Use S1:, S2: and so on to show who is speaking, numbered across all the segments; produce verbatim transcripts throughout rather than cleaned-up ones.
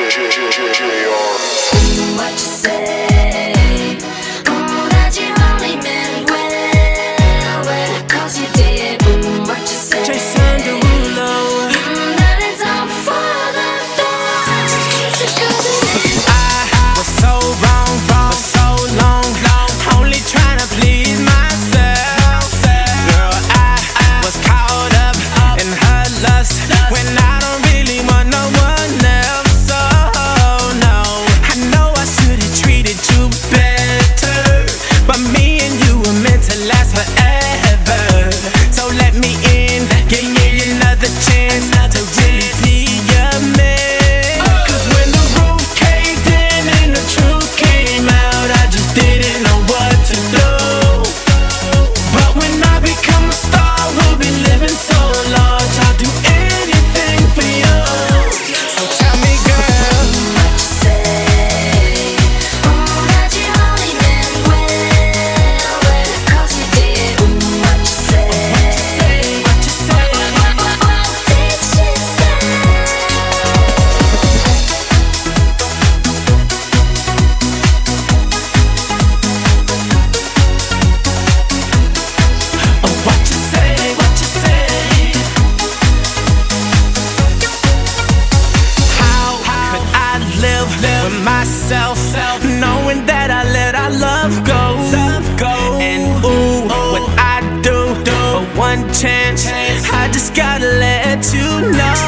S1: What you say? Oh, that you only meant well, well, 'cause you did. Mm, what you say?
S2: Jason Derulo.
S1: Mm, that is all for the thoughts, 'cause it is.
S2: I was so wrong, wrong for so long, long, only trying to please myself. Girl, I was caught up in her lust when I don't really want no one else. So no, I know I should have treated you better, but me and you were meant to last forever. So let me in, give me another chance to really be your man. 'Cause when the roof caved in and the truth came out, I just didn't know what to do. But when I become a star, we'll be living so large, I'll do anything for you. So tell me, girl,
S1: What you say? Oh, that you only meant well, well, 'cause you did. Mm, what you say?
S2: what you say?
S1: What did she say?
S2: Oh, what you say? What you say? How could I live with myself, knowing that I let our love go? And ooh, what I do for one chance, I just gotta let you know.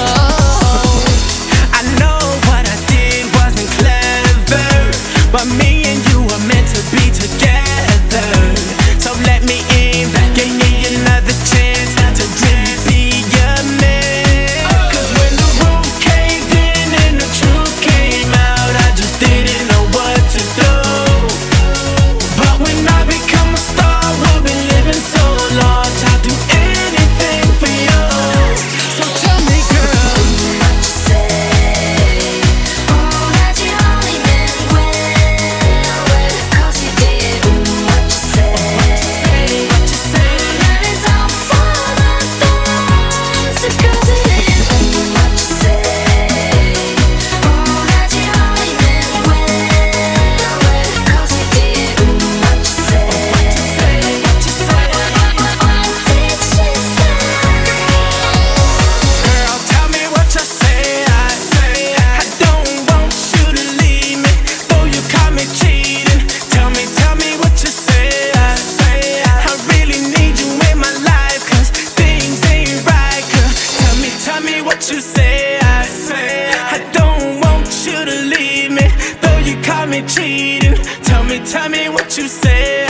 S2: I know what I did wasn't clever, but me and you were meant to be together. So let me in, give me another chance to really be your man. 'Cause when the roof caved in and the truth came out, I just didn't know what to do. But when I become a star, we'll be living so large, I'll do anything for you. So tell me, girl,
S1: What you say? Oh, that you only meant well, well, 'cause you did. Mm, what you say?
S2: what you say?
S1: That is all for the thoughts, 'cause it is. What you say? Oh, that you only meant well, well, 'cause you did. What you say?
S2: what you say?
S1: What did she say?
S2: Girl, tell me what you say. I say I don't want you to leave me, though you caught me cheating. Tell me, tell me what you say. I say I really need you in my life, 'cause things ain't right, girl. Tell me, tell me what you say. I say I don't want you to leave me, though you caught me cheating. Tell me, tell me what you say.